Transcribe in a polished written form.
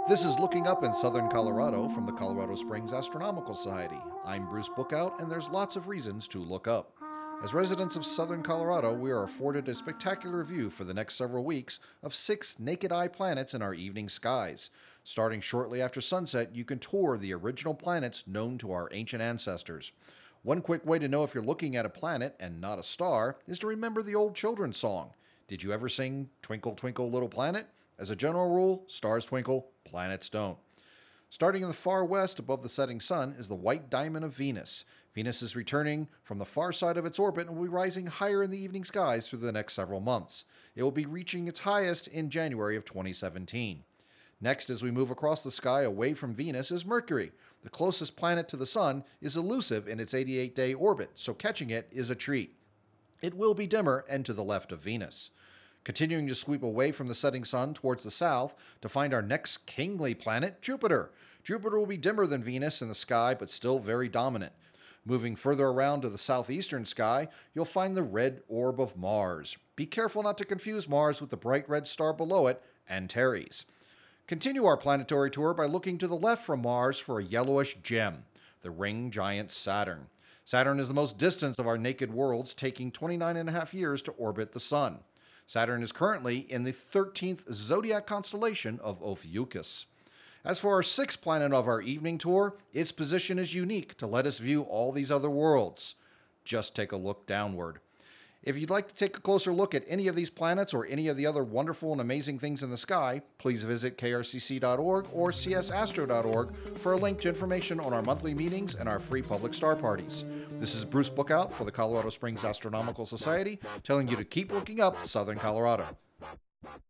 This is Looking Up in Southern Colorado from the Colorado Springs Astronomical Society. I'm Bruce Bookout, and there's lots of reasons to look up. As residents of southern Colorado, we are afforded a spectacular view for the next several weeks of 6 naked-eye planets in our evening skies. Starting shortly after sunset, you can tour the original planets known to our ancient ancestors. One quick way to know if you're looking at a planet and not a star is to remember the old children's song. Did you ever sing Twinkle, Twinkle, Little Planet? As a general rule, stars twinkle, planets don't. Starting in the far west above the setting sun is the white diamond of Venus. Venus is returning from the far side of its orbit and will be rising higher in the evening skies through the next several months. It will be reaching its highest in January of 2017. Next, as we move across the sky away from Venus, is Mercury. The closest planet to the sun is elusive in its 88-day orbit, so catching it is a treat. It will be dimmer and to the left of Venus. Continuing to sweep away from the setting sun towards the south to find our next kingly planet, Jupiter. Jupiter will be dimmer than Venus in the sky, but still very dominant. Moving further around to the southeastern sky, you'll find the red orb of Mars. Be careful not to confuse Mars with the bright red star below it, Antares. Continue our planetary tour by looking to the left from Mars for a yellowish gem, the ring giant Saturn. Saturn is the most distant of our naked worlds, taking 29.5 years to orbit the sun. Saturn is currently in the 13th zodiac constellation of Ophiuchus. As for our 6th planet of our evening tour, its position is unique to let us view all these other worlds. Just take a look downward. If you'd like to take a closer look at any of these planets or any of the other wonderful and amazing things in the sky, please visit krcc.org or csastro.org for a link to information on our monthly meetings and our free public star parties. This is Bruce Bookout for the Colorado Springs Astronomical Society, telling you to keep looking up Southern Colorado.